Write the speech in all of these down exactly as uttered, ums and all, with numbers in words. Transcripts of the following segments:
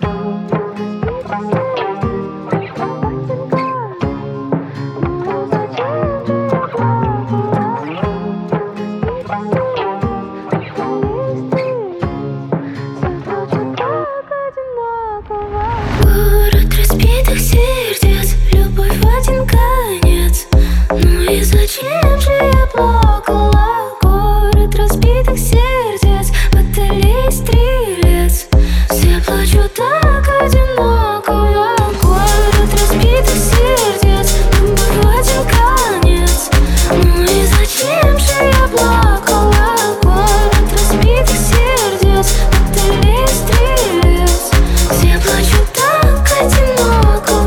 Город разбитых сердец, любовь в один конец. Ну и зачем же я плакала? Город разбитых сердец, в отеле и стрелец. Все плачут так одиноко. Город разбитых сердец, любовь в один конец. Ну и зачем же я плакала? Город разбитых сердец, в отеле и стрелец. Все плачут так одиноко.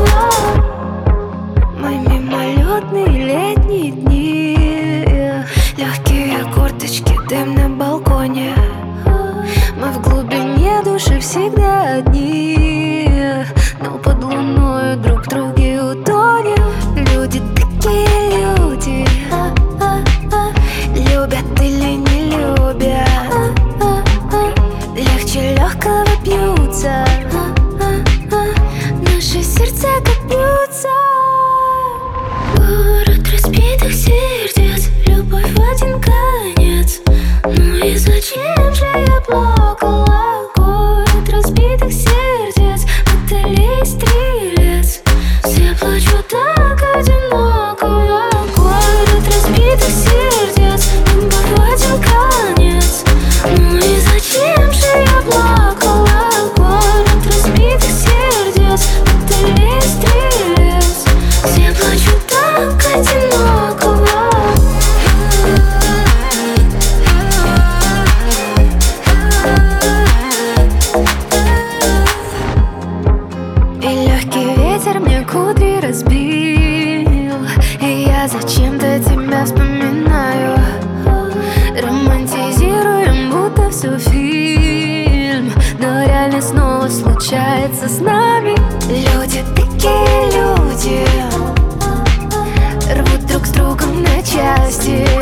Мы мимолетные летние дни, легкие курточки, дым на балконе. Мы в глубине души всегда одни, но под луной друг в друге утонем. Люди такие люди, любят или не любят, легче легкого бьются наши сердца, как бьются. Город разбитых сердец, любовь в один конец. Ну и зачем же я плакала? Город разбитых сердец, в отеле и стрелец. Все плачут так одиноко. Город разбитых сердец, любовь в один конец. Ну и зачем же я плакала? Город разбитых сердец, в отеле и стрелец. Все плачут так одиноко. И легкий ветер мне кудри разбил, и я зачем-то тебя вспоминаю. Романтизируем, будто все фильм, но реальность снова случается с нами. Люди такие люди, рвут друг с другом на части.